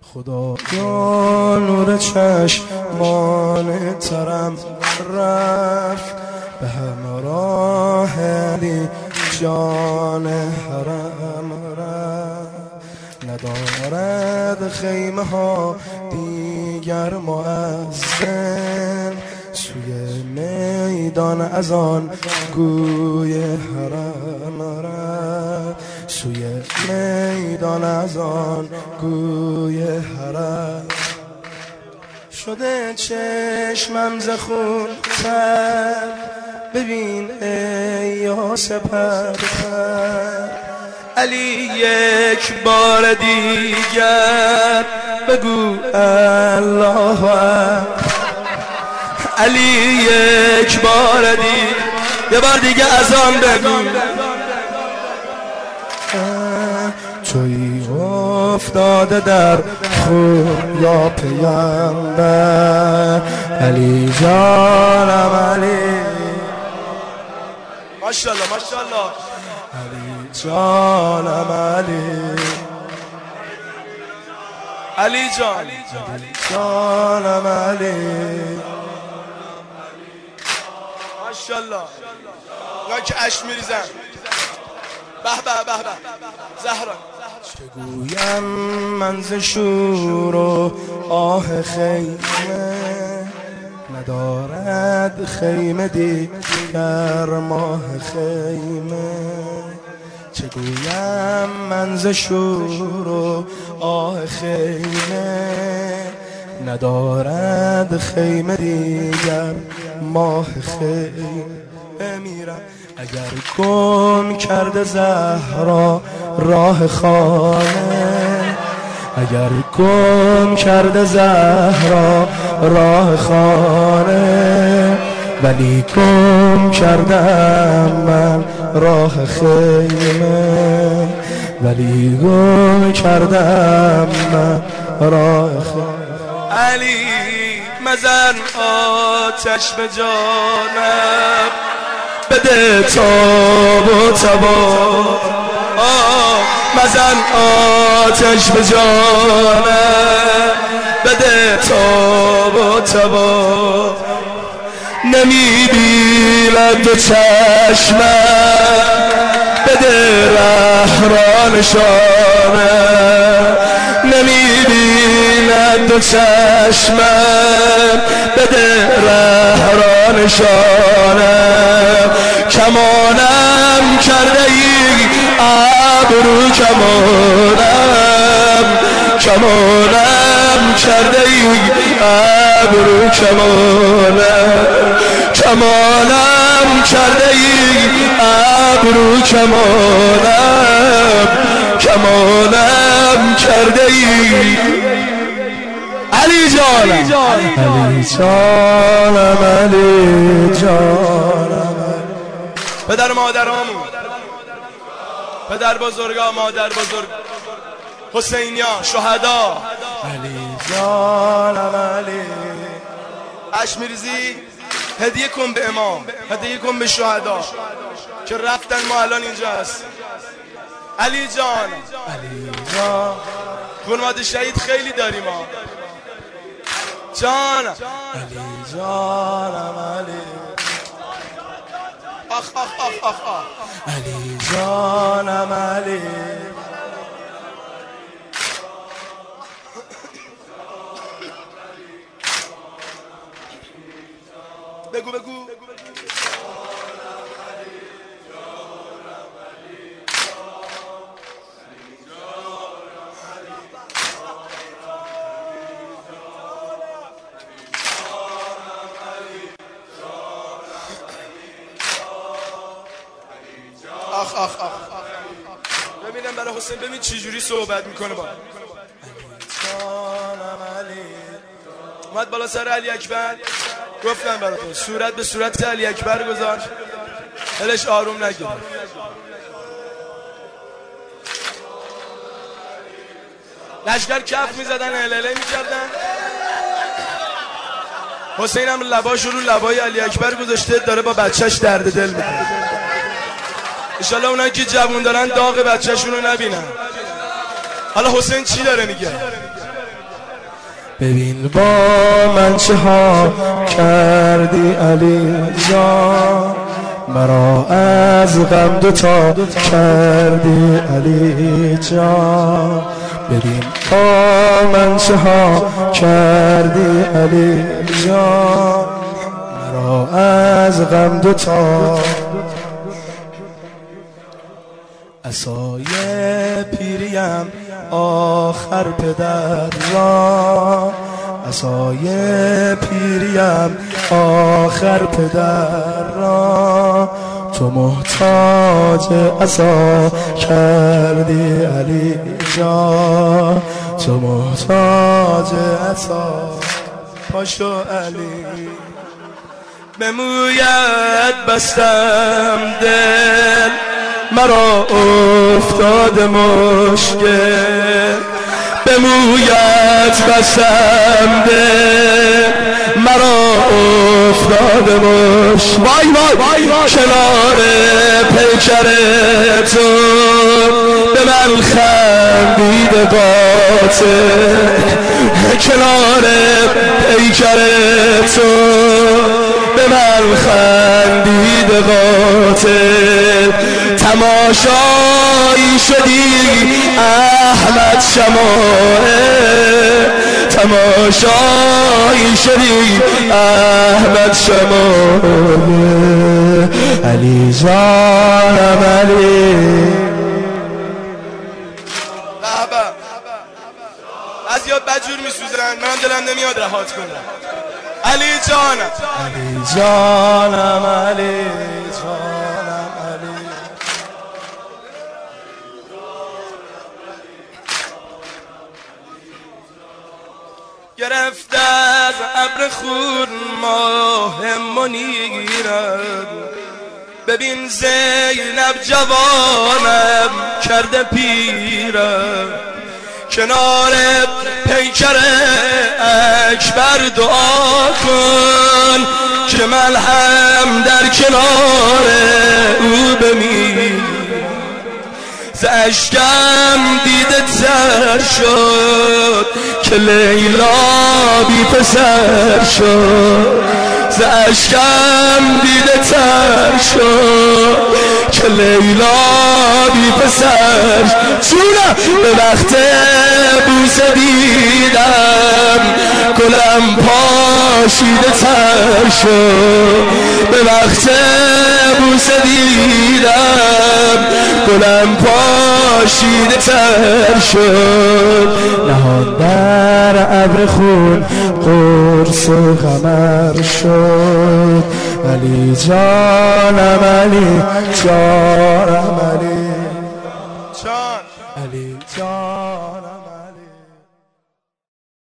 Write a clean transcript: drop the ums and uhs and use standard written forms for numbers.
خدا یا نور چشمان ترم رفت به همراه علی جان حرم رفت. ندارد خیمه ها دیگر مؤذن، سوی میدان از آن گوی حرم رفت، سوی میدان از آن گوی حرم. شده چشمم ز خون تر، ببین ای یا سپر علی یک بار دیگر بگو الله اکبر. علی یک بار دیگر، یه بار دیگه از آن بگو. تویی افتاده در خون یا پیامبر، علی جانم علی، ماشاءالله ماشاءالله، علی جانم علی، علی جان، علی جانم علی، ماشاءالله. اینا که اشک میریزن. به به به به زهرا. چه گویم من ز شور و آه خیمه، ندارد خیمه دیگر ماه خیمه. چه گویم من ز شور و آه خیمه، ندارد خیمه دیگر ماه خیمه. میرم اگر گم کرده زهرا راه خانه، اگر گم کرده زهرا راه خانه، ولی گم کردم من راه خیمه، ولی گم کردم من راه خیمه. علی مزن آتش به جانم، بده تاب و تبا. مزن آتش به جانم، بده تاب و تبا. نمیبیند دو چشمم، بده ره را نشانم. نمیبیند دو چشمم، بده ره را نشانم. کمانم کرده ای ابرو، کمانم، کمانم کرده ای ابرو، کمانم، کمانم کرده ای ابرو، کمانم، کمانم کرده ای. علی جانم، علی جانم، علی جانم. پدر مادرامون، پدر بزرگا، مادر بزرگ، حسینیا، شهدا، علی جانم علی. اش میریزی هدیه کن به امام، هدیه کن به شهدا که رفتن، ما الان اینجا هست. علی جان، علی جان، خانواده شهید خیلی داریم ها. جان، علی جانم علی، آخ آخ آخ آخ آخ، علی جانم علی. بگو بگو. آخ آخ آخ، ببینم برای حسین، ببین چی جوری صحبت میکنه با علی جانم علی. اومد بالا سر علی اکبر، گفتم براتون صورت به صورت علی اکبر گذاشت، دلش آروم نگیره. لشکر کف میزدن، هلهله میکردن. حسین هم لباش رو لبای علی اکبر گذاشته، داره با بچهش درد دل میکنه. انشالله اونایی که جوون دارن داغ بچه‌شون رو نبینن. حالا حسین چی داره میگه؟ ببین با من چه ها کردی علی جان، مرا از غم دوتا کردی علی جان. ببین با من چه ها کردی علی جان، مرا از غم دوتا. عصای پیریم آخر پدر را، عصای پیریم آخر پدر را. تو محتاج عصا کردی علی جان، تو محتاج عصا. پاشو علی به مویت بستم دل، مرا افتاد مشکل. به مویت بستم دل، مرا افتاد مشکل. وای کنار پیکر تو به من خندیده باطل، کنار پیکر تو به من خندیده باطل. تماشایی شدی احمد شمائل، تماشایی شدی احمد شمائل. علی جانم علی. بابا از یاد بدجور میسوزن، من دلم نمیاد رهات کنم. علی جانم علی جانم علی جانم علی. گرفته از ابر خون ماه منیرم، ببین زینب جوانم کرده پیرم. کنار پیکر اکبر دعا کن که من هم در کنار او بمیرم. ز اشکم دیده تر شد که لیلا بی پسر شد. ز اشکم دیده تر شد که لیلا بی پسر شد. به وقت بوسه دیدم گلم پاشیده تر شد. به وقت بوسه دیدم گلم پاشیده تر شد. نهان در ابر خون قرص قمر شد. علی جانم علی جانم علی جان، علی جانم.